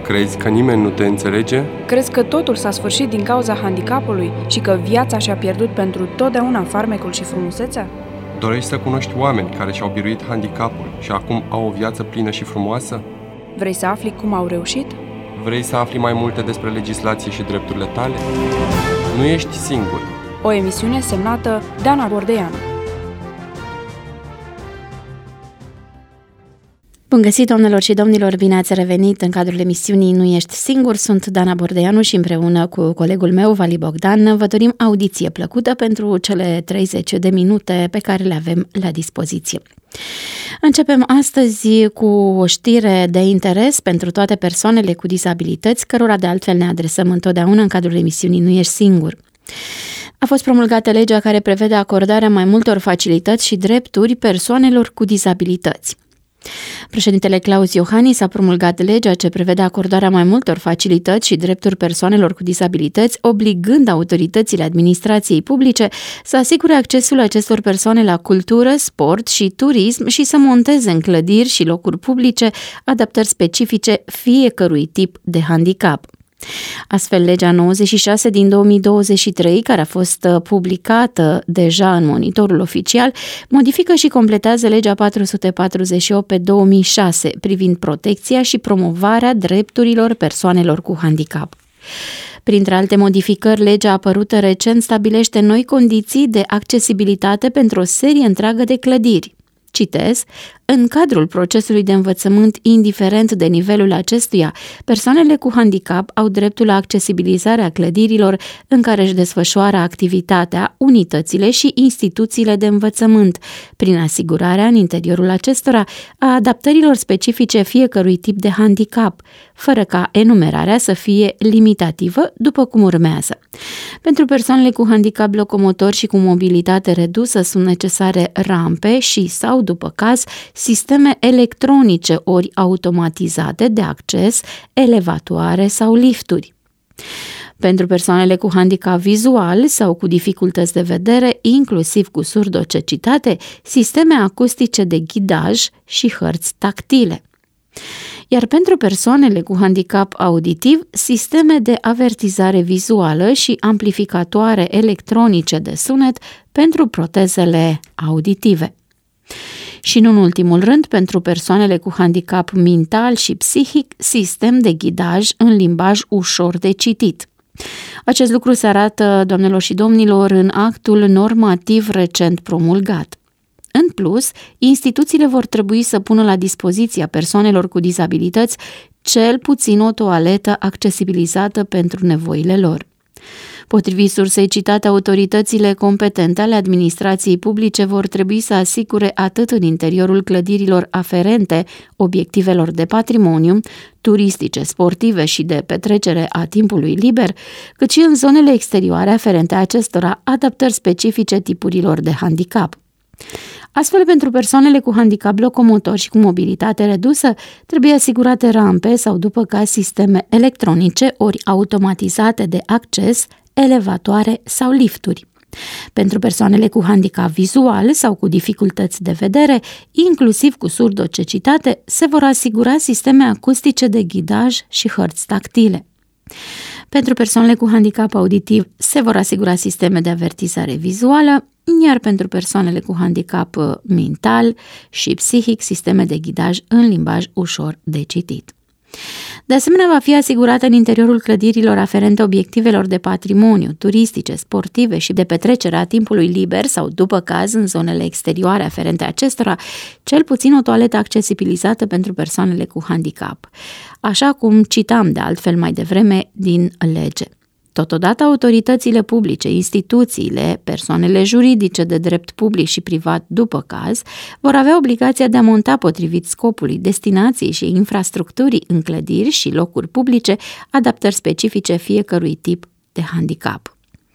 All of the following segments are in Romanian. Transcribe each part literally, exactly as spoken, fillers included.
Crezi că nimeni nu te înțelege? Crezi că totul s-a sfârșit din cauza handicapului și că viața și-a pierdut pentru totdeauna farmecul și frumusețea? Dorești să cunoști oameni care și-au biruit handicapul și acum au o viață plină și frumoasă? Vrei să afli cum au reușit? Vrei să afli mai multe despre legislație și drepturile tale? Nu ești singur. O emisiune semnată Dana Bordeanu. Bun găsit, doamnelor și domnilor, bine ați revenit în cadrul emisiunii Nu ești singur. Sunt Dana Bordeanu și împreună cu colegul meu, Vali Bogdan, vă dorim audiție plăcută pentru cele treizeci de minute pe care le avem la dispoziție. Începem astăzi cu o știre de interes pentru toate persoanele cu dizabilități, cărora de altfel ne adresăm întotdeauna în cadrul emisiunii Nu ești singur. A fost promulgată legea care prevede acordarea mai multor facilități și drepturi persoanelor cu dizabilități. Președintele Claus Iohannis a promulgat legea ce prevede acordarea mai multor facilități și drepturi persoanelor cu dizabilități, obligând autoritățile administrației publice să asigure accesul acestor persoane la cultură, sport și turism și să monteze în clădiri și locuri publice adaptări specifice fiecărui tip de handicap. Astfel, legea nouăzeci și șase din două mii douăzeci și trei, care a fost publicată deja în Monitorul Oficial, modifică și completează legea patru sute patruzeci și opt pe două mii șase privind protecția și promovarea drepturilor persoanelor cu handicap. Printre alte modificări, legea apărută recent stabilește noi condiții de accesibilitate pentru o serie întreagă de clădiri. Citez: în cadrul procesului de învățământ, indiferent de nivelul acestuia, persoanele cu handicap au dreptul la accesibilizarea clădirilor în care își desfășoară activitatea, unitățile și instituțiile de învățământ, prin asigurarea în interiorul acestora a adaptărilor specifice fiecărui tip de handicap, fără ca enumerarea să fie limitativă, după cum urmează. Pentru persoanele cu handicap locomotor și cu mobilitate redusă sunt necesare rampe și sau, după caz, sisteme electronice ori automatizate de acces, elevatoare sau lifturi. Pentru persoanele cu handicap vizual sau cu dificultăți de vedere, inclusiv cu surdocecitate, sisteme acustice de ghidaj și hărți tactile. Iar pentru persoanele cu handicap auditiv, sisteme de avertizare vizuală și amplificatoare electronice de sunet pentru protezele auditive. Și nu în ultimul rând, pentru persoanele cu handicap mental și psihic, sistem de ghidaj în limbaj ușor de citit. Acest lucru se arată, doamnelor și domnilor, în actul normativ recent promulgat. În plus, instituțiile vor trebui să pună la dispoziția persoanelor cu dizabilități cel puțin o toaletă accesibilizată pentru nevoile lor. Potrivit sursei citate, autoritățile competente ale administrației publice vor trebui să asigure atât în interiorul clădirilor aferente obiectivelor de patrimoniu, turistice, sportive și de petrecere a timpului liber, cât și în zonele exterioare aferente acestora adaptări specifice tipurilor de handicap. Astfel, pentru persoanele cu handicap locomotor și cu mobilitate redusă, trebuie asigurate rampe sau, după caz, sisteme electronice ori automatizate de acces, elevatoare sau lifturi. Pentru persoanele cu handicap vizual sau cu dificultăți de vedere, inclusiv cu surdocecitate, se vor asigura sisteme acustice de ghidaj și hărți tactile. Pentru persoanele cu handicap auditiv se vor asigura sisteme de avertizare vizuală, iar pentru persoanele cu handicap mental și psihic, sisteme de ghidaj în limbaj ușor de citit. De asemenea, va fi asigurată în interiorul clădirilor aferente obiectivelor de patrimoniu, turistice, sportive și de petrecere a timpului liber sau, după caz, în zonele exterioare aferente acestora, cel puțin o toaletă accesibilizată pentru persoanele cu handicap, așa cum citam de altfel mai devreme din lege. Totodată, autoritățile publice, instituțiile, persoanele juridice de drept public și privat, după caz, vor avea obligația de a monta potrivit scopului, destinației și infrastructurii în clădiri și locuri publice adaptări specifice fiecărui tip de handicap.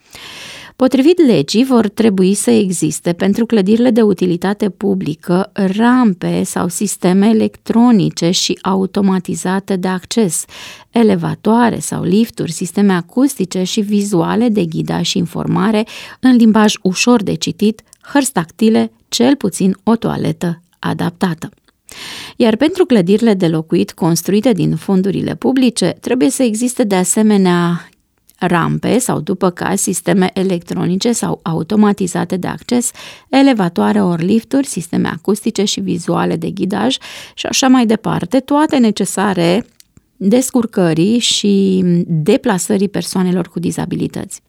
Potrivit legii, vor trebui să existe pentru clădirile de utilitate publică rampe sau sisteme electronice și automatizate de acces, elevatoare sau lifturi, sisteme acustice și vizuale de ghidaj și informare în limbaj ușor de citit, hărți tactile, cel puțin o toaletă adaptată. Iar pentru clădirile de locuit construite din fondurile publice, trebuie să existe de asemenea rampe sau, după caz, sisteme electronice sau automatizate de acces, elevatoare ori lifturi, sisteme acustice și vizuale de ghidaj și așa mai departe, toate necesare descurcării și deplasării persoanelor cu dizabilități.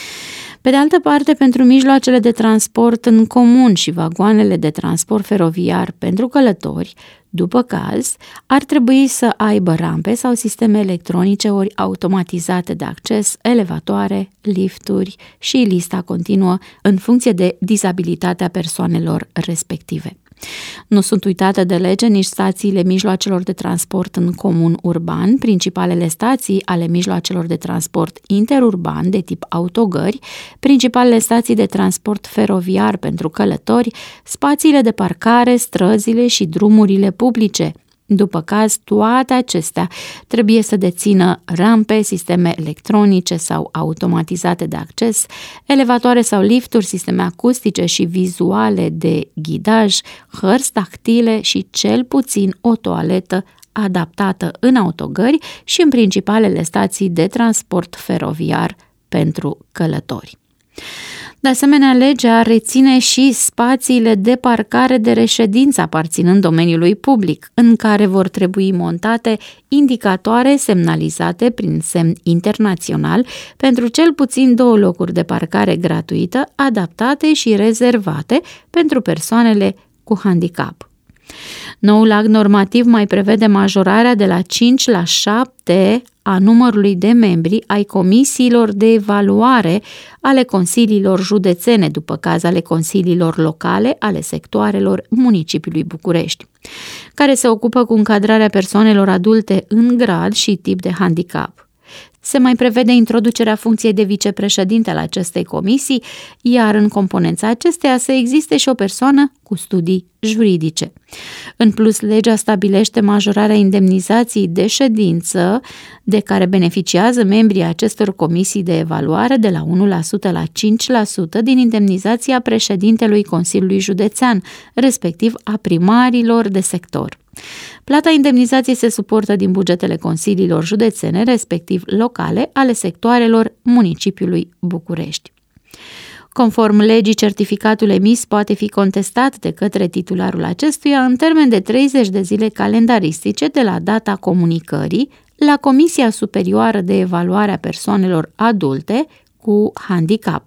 Pe de altă parte, pentru mijloacele de transport în comun și vagoanele de transport feroviar pentru călători, după caz, ar trebui să aibă rampe sau sisteme electronice ori automatizate de acces, elevatoare, lifturi și lista continuă în funcție de dizabilitatea persoanelor respective. Nu sunt uitate de lege nici stațiile mijloacelor de transport în comun urban, principalele stații ale mijloacelor de transport interurban de tip autogări, principalele stații de transport feroviar pentru călători, spațiile de parcare, străzile și drumurile publice. După caz, toate acestea trebuie să dețină rampe, sisteme electronice sau automatizate de acces, elevatoare sau lifturi, sisteme acustice și vizuale de ghidaj, hărți tactile și cel puțin o toaletă adaptată în autogări și în principalele stații de transport feroviar pentru călători. De asemenea, legea reține și spațiile de parcare de reședință aparținând domeniului public, în care vor trebui montate indicatoare semnalizate prin semn internațional pentru cel puțin două locuri de parcare gratuită, adaptate și rezervate pentru persoanele cu handicap. Noul act normativ mai prevede majorarea de la cinci la șapte a numărului de membri ai comisiilor de evaluare ale consiliilor județene, după caz ale consiliilor locale ale sectoarelor municipiului București, care se ocupă cu încadrarea persoanelor adulte în grad și tip de handicap. Se mai prevede introducerea funcției de vicepreședinte al acestei comisii, iar în componența acesteia să existe și o persoană cu studii juridice. În plus, legea stabilește majorarea indemnizației de ședință de care beneficiază membrii acestor comisii de evaluare de la unu la sută la cinci la sută din indemnizația președintelui Consiliului Județean, respectiv a primarilor de sector. Plata indemnizației se suportă din bugetele consiliilor județene, respectiv locale, ale sectoarelor municipiului București. Conform legii, certificatul emis poate fi contestat de către titularul acestuia în termen de treizeci de zile calendaristice de la data comunicării la Comisia Superioară de Evaluare a Persoanelor Adulte cu Handicap.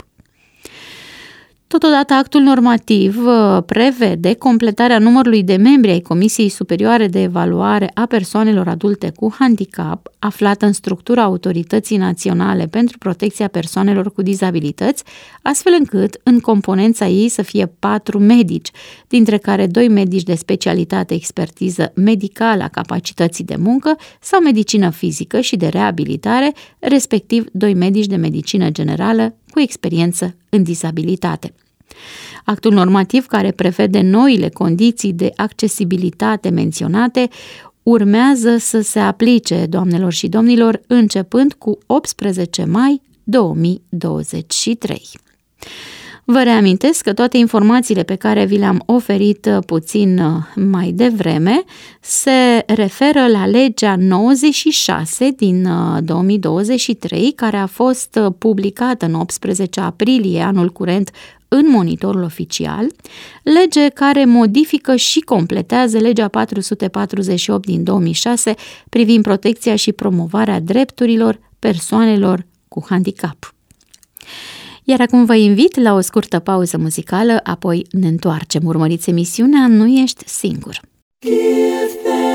Totodată, actul normativ prevede completarea numărului de membri ai Comisiei Superioare de Evaluare a Persoanelor Adulte cu Handicap, aflată în structura Autorității Naționale pentru Protecția Persoanelor cu Dizabilități, astfel încât în componența ei să fie patru medici, dintre care doi medici de specialitate expertiză medicală a capacității de muncă sau medicină fizică și de reabilitare, respectiv doi medici de medicină generală cu experiență în dizabilitate. Actul normativ care prevede noile condiții de accesibilitate menționate urmează să se aplice, doamnelor și domnilor, începând cu optsprezece mai două mii douăzeci și trei. Vă reamintesc că toate informațiile pe care vi le-am oferit puțin mai devreme se referă la legea nouăzeci și șase din două mii douăzeci și trei, care a fost publicată în optsprezece aprilie anul curent în Monitorul Oficial, lege care modifică și completează legea patru sute patruzeci și opt din două mii șase privind protecția și promovarea drepturilor persoanelor cu handicap. Iar acum vă invit la o scurtă pauză muzicală, apoi ne întoarcem. Urmăriți emisiunea Nu ești singur. Give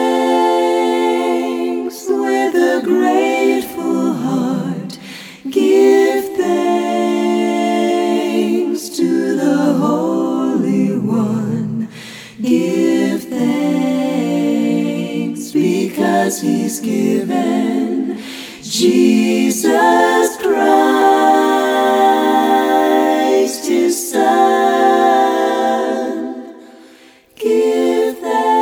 thanks with a grateful heart. Give thanks to the Holy One. Give thanks because He's given Jesus Christ, His Son. Give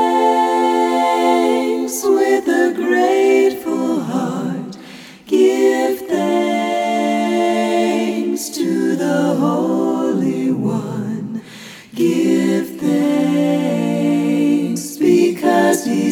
thanks with a grateful heart. Give thanks to the Holy One. Give thanks because He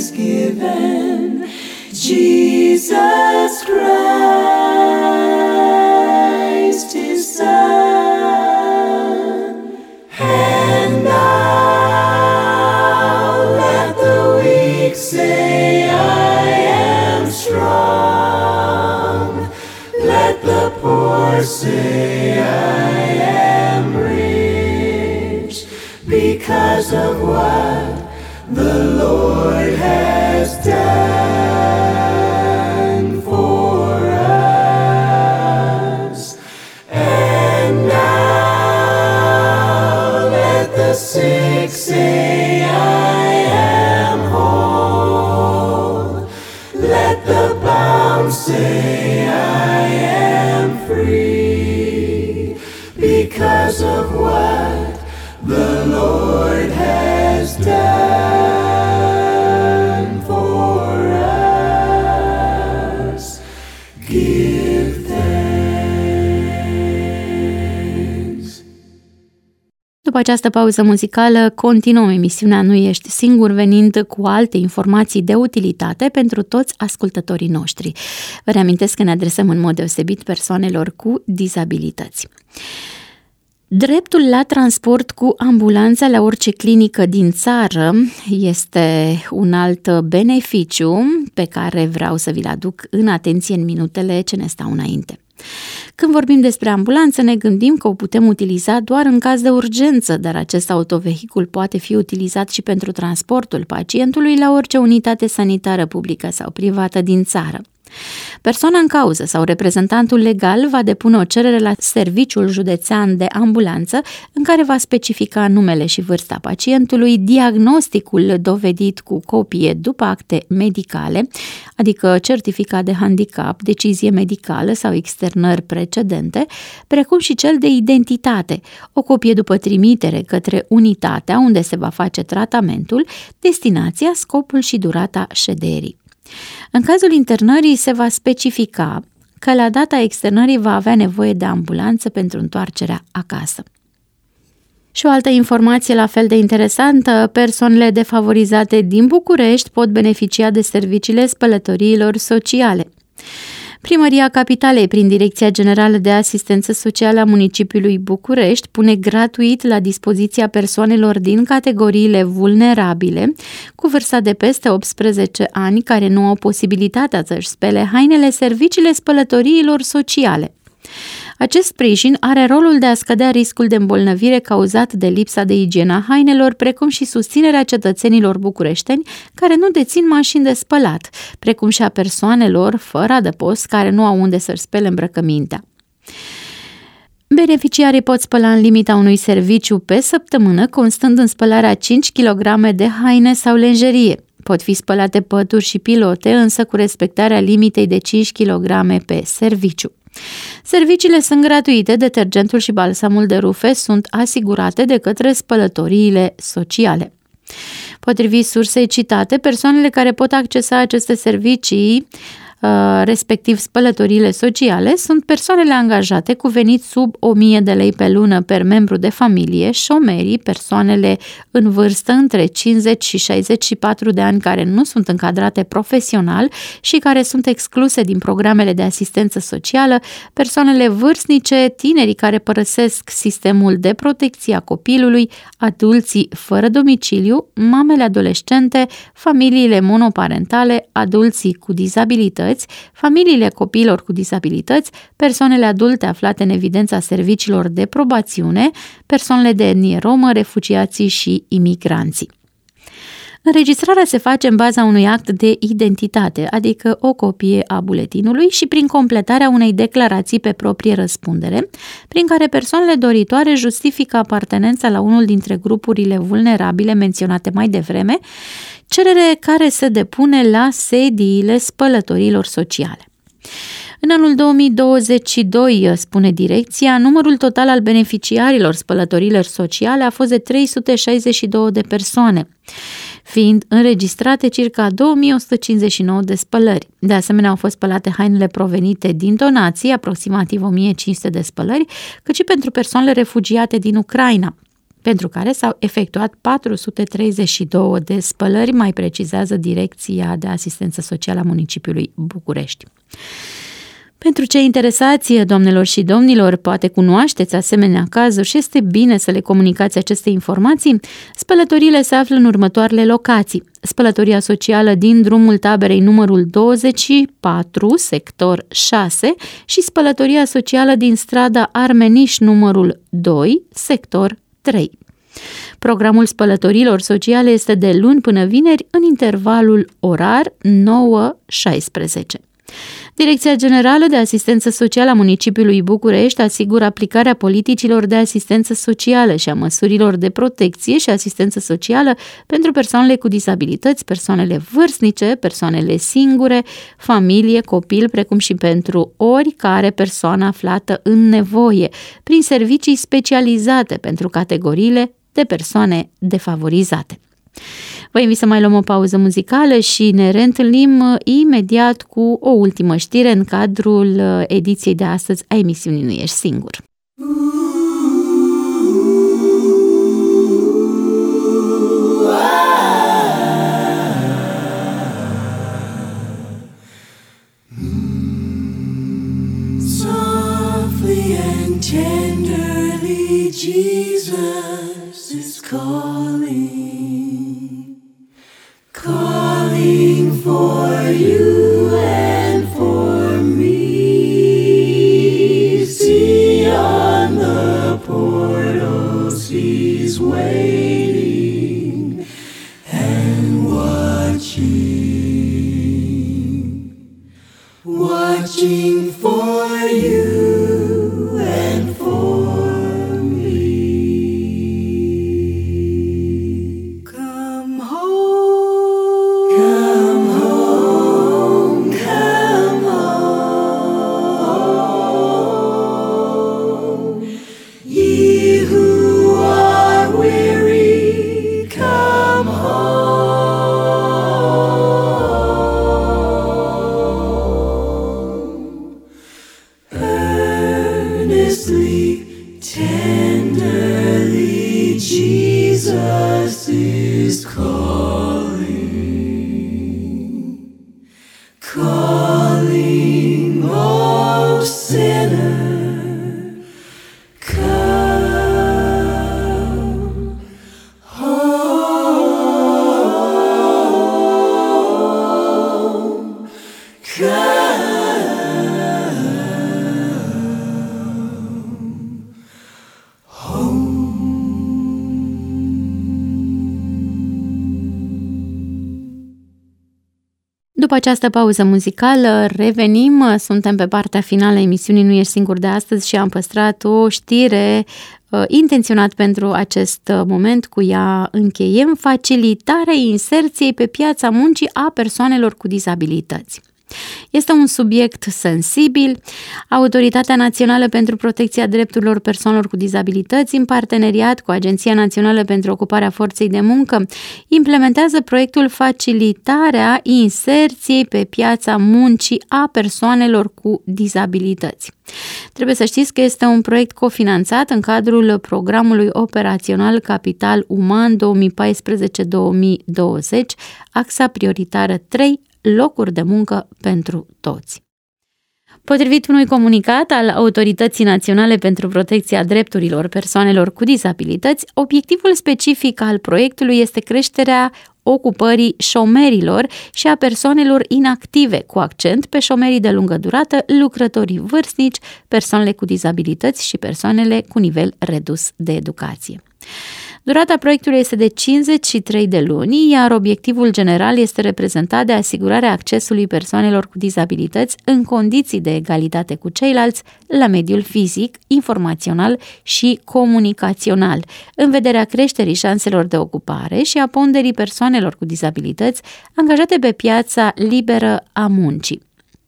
say I am strong. Let the poor say I am rich because of what the Lord has done for us. And now let the sick say I am whole. Let the bound say I am free because of what the Lord has done for us. Give thanks. După această pauză muzicală, continuăm emisiunea Nu ești singur, venind cu alte informații de utilitate pentru toți ascultătorii noștri. Vă reamintesc că ne adresăm în mod deosebit persoanelor cu dizabilități. Dreptul la transport cu ambulanța la orice clinică din țară este un alt beneficiu pe care vreau să vi-l aduc în atenție în minutele ce ne stau înainte. Când vorbim despre ambulanță, ne gândim că o putem utiliza doar în caz de urgență, dar acest autovehicul poate fi utilizat și pentru transportul pacientului la orice unitate sanitară publică sau privată din țară. Persoana în cauză sau reprezentantul legal va depune o cerere la Serviciul Județean de Ambulanță în care va specifica numele și vârsta pacientului, diagnosticul dovedit cu copie după acte medicale, adică certificat de handicap, decizie medicală sau externări precedente, precum și cel de identitate, o copie după trimitere către unitatea unde se va face tratamentul, destinația, scopul și durata șederii. În cazul internării se va specifica că la data externării va avea nevoie de ambulanță pentru întoarcerea acasă. Și o altă informație la fel de interesantă, persoanele defavorizate din București pot beneficia de serviciile spălătoriilor sociale. Primăria Capitalei, prin Direcția Generală de Asistență Socială a municipiului București, pune gratuit la dispoziția persoanelor din categoriile vulnerabile, cu vârsta de peste optsprezece ani, care nu au posibilitatea să-și spele hainele, serviciile spălătoriilor sociale. Acest sprijin are rolul de a scădea riscul de îmbolnăvire cauzat de lipsa de igienă a hainelor, precum și susținerea cetățenilor bucureșteni care nu dețin mașini de spălat, precum și a persoanelor fără adăpost care nu au unde să-și spele îmbrăcămintea. Beneficiarii pot spăla în limita unui serviciu pe săptămână, constând în spălarea cinci kilograme de haine sau lenjerie. Pot fi spălate pături și pilote, însă cu respectarea limitei de cinci kilograme pe serviciu. Serviciile sunt gratuite, detergentul și balsamul de rufe sunt asigurate de către spălătoriile sociale. Potrivit sursei citate, persoanele care pot accesa aceste servicii, respectiv spălătoriile sociale, sunt persoanele angajate cu venit sub o mie de lei pe lună per membru de familie, șomerii, persoanele în vârstă între cincizeci și șaizeci și patru de ani care nu sunt încadrate profesional și care sunt excluse din programele de asistență socială, persoanele vârstnice, tinerii care părăsesc sistemul de protecție a copilului, adulții fără domiciliu, mamele adolescente, familiile monoparentale, adulții cu dizabilități, familiile copiilor cu dizabilități, persoanele adulte aflate în evidența serviciilor de probațiune, persoanele de etnie romă, refugiații și imigranții. Înregistrarea se face în baza unui act de identitate, adică o copie a buletinului și prin completarea unei declarații pe proprie răspundere, prin care persoanele doritoare justifică apartenența la unul dintre grupurile vulnerabile menționate mai devreme, cerere care se depune la sediile spălătorilor sociale. În anul două mii douăzeci și doi, spune direcția, numărul total al beneficiarilor spălătorilor sociale a fost de trei sute șaizeci și două de persoane, fiind înregistrate circa două mii o sută cincizeci și nouă de spălări. De asemenea, au fost spălate hainele provenite din donații, aproximativ o mie cinci sute de spălări, cât și pentru persoanele refugiate din Ucraina, pentru care s-au efectuat patru sute treizeci și două de spălări, mai precizează Direcția de Asistență Socială a municipiului București. Pentru cei interesați, doamnelor și domnilor, poate cunoașteți asemenea cazuri și este bine să le comunicați aceste informații. Spălătoriile se află în următoarele locații: Spălătoria socială din drumul Taberei numărul douăzeci și patru, sector șase, și Spălătoria socială din strada Armeniș numărul doi, sector trei. Programul spălătorilor sociale este de luni până vineri în intervalul orar nouă șaisprezece. Direcția Generală de Asistență Socială a Municipiului București asigură aplicarea politicilor de asistență socială și a măsurilor de protecție și asistență socială pentru persoanele cu dizabilități, persoanele vârstnice, persoanele singure, familie, copil, precum și pentru oricare persoană aflată în nevoie, prin servicii specializate pentru categoriile de persoane defavorizate. Vă invit să mai luăm o pauză muzicală și ne reîntâlnim imediat cu o ultimă știre în cadrul ediției de astăzi a emisiunii Nu Ești Singur. Softly and tenderly Jesus is calling, calling for you and for me. See on the portals he's waiting and watching, watching for you and for me. Come home, come home, come home. Ye who are weary, come home. Earnestly, tenderly, Jesus is calling, calling, oh sinner, come home, come. După această pauză muzicală, revenim, suntem pe partea finală a emisiunii Nu Ești Singur de astăzi și am păstrat o știre uh, intenționat pentru acest moment, cu ea încheiem: facilitarea inserției pe piața muncii a persoanelor cu dizabilități. Este un subiect sensibil. Autoritatea Națională pentru Protecția Drepturilor Persoanelor cu Dizabilități, în parteneriat cu Agenția Națională pentru Ocuparea Forței de Muncă, implementează proiectul Facilitarea inserției pe piața muncii a persoanelor cu dizabilități. Trebuie să știți că este un proiect cofinanțat în cadrul programului operațional Capital Uman două mii paisprezece două mii douăzeci, axa prioritară trei, locuri de muncă pentru toți. Potrivit unui comunicat al Autorității Naționale pentru Protecția Drepturilor Persoanelor cu Dizabilități, obiectivul specific al proiectului este creșterea ocupării șomerilor și a persoanelor inactive, cu accent pe șomerii de lungă durată, lucrătorii vârstnici, persoanele cu dizabilități și persoanele cu nivel redus de educație. Durata proiectului este de cincizeci și trei de luni, iar obiectivul general este reprezentat de asigurarea accesului persoanelor cu dizabilități în condiții de egalitate cu ceilalți la mediul fizic, informațional și comunicațional, în vederea creșterii șanselor de ocupare și a ponderii persoanelor cu dizabilități angajate pe piața liberă a muncii.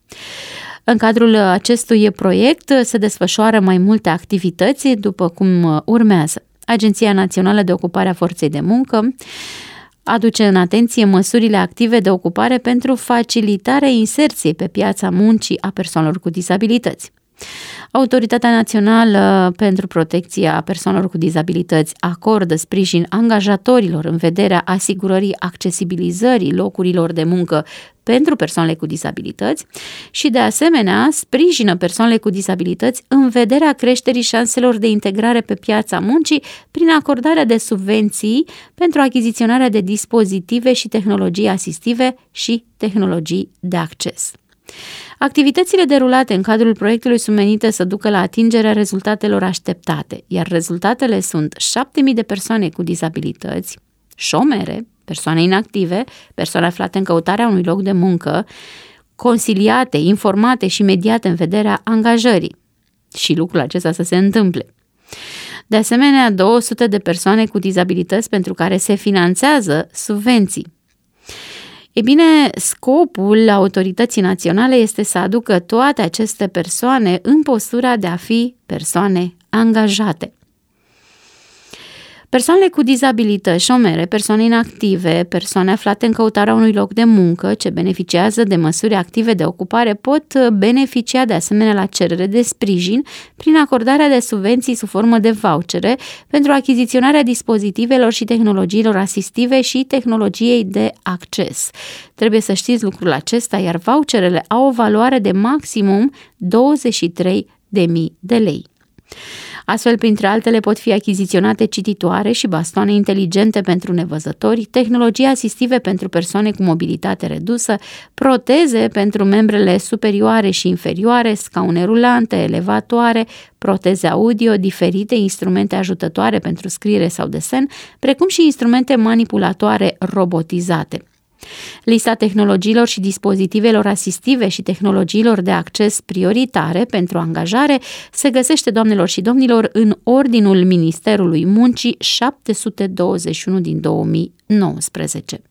În cadrul acestui proiect se desfășoară mai multe activități, după cum urmează. Agenția Națională de Ocupare a Forței de Muncă aduce în atenție măsurile active de ocupare pentru facilitarea inserției pe piața muncii a persoanelor cu dizabilități. Autoritatea Națională pentru Protecția Persoanelor cu Dizabilități acordă sprijin angajatorilor în vederea asigurării accesibilizării locurilor de muncă pentru persoanele cu dizabilități și, de asemenea, sprijină persoanele cu dizabilități în vederea creșterii șanselor de integrare pe piața muncii prin acordarea de subvenții pentru achiziționarea de dispozitive și tehnologii asistive și tehnologii de acces. Activitățile derulate în cadrul proiectului sunt menite să ducă la atingerea rezultatelor așteptate, iar rezultatele sunt șapte mii de persoane cu dizabilități, șomere, persoane inactive, persoane aflate în căutarea unui loc de muncă, consiliate, informate și mediate în vederea angajării. Și lucrul acesta să se întâmple. De asemenea, două sute de persoane cu dizabilități pentru care se finanțează subvenții. E bine, scopul autorității naționale este să aducă toate aceste persoane în postura de a fi persoane angajate. Persoanele cu dizabilități, șomere, persoane inactive, persoane aflate în căutarea unui loc de muncă ce beneficiază de măsuri active de ocupare pot beneficia de asemenea la cerere de sprijin prin acordarea de subvenții sub formă de vouchere pentru achiziționarea dispozitivelor și tehnologiilor asistive și tehnologiei de acces. Trebuie să știți lucrul acesta, iar voucherele au o valoare de maximum douăzeci și trei de mii de lei. Astfel, printre altele, pot fi achiziționate cititoare și bastoane inteligente pentru nevăzători, tehnologii asistive pentru persoane cu mobilitate redusă, proteze pentru membrele superioare și inferioare, scaune rulante, elevatoare, proteze audio, diferite instrumente ajutătoare pentru scriere sau desen, precum și instrumente manipulatoare robotizate. Lista tehnologiilor și dispozitivelor asistive și tehnologiilor de acces prioritare pentru angajare se găsește, doamnelor și domnilor, în Ordinul Ministerului Muncii șapte sute douăzeci și unu din două mii nouăsprezece.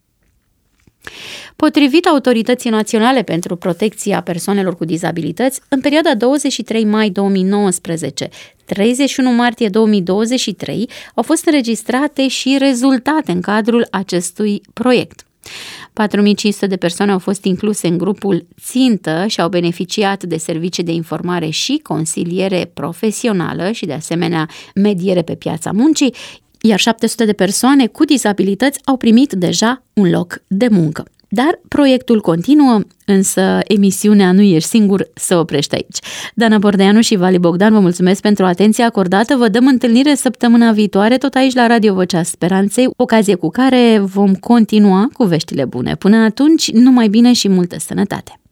Potrivit Autorității Naționale pentru Protecția Persoanelor cu Dizabilități, în perioada douăzeci și trei mai două mii nouăsprezece - treizeci și unu martie două mii douăzeci și trei au fost înregistrate și rezultate în cadrul acestui proiect. patru mii cinci sute de persoane au fost incluse în grupul țintă și au beneficiat de servicii de informare și consiliere profesională și, de asemenea, mediere pe piața muncii, iar șapte sute de persoane cu dizabilități au primit deja un loc de muncă. Dar proiectul continuă, însă emisiunea Nu ești singur se oprește aici. Dana Bordeanu și Vali Bogdan, vă mulțumesc pentru atenția acordată. Vă dăm întâlnire săptămâna viitoare, tot aici la Radio Vocea Speranței, ocazie cu care vom continua cu veștile bune. Până atunci, numai bine și multă sănătate!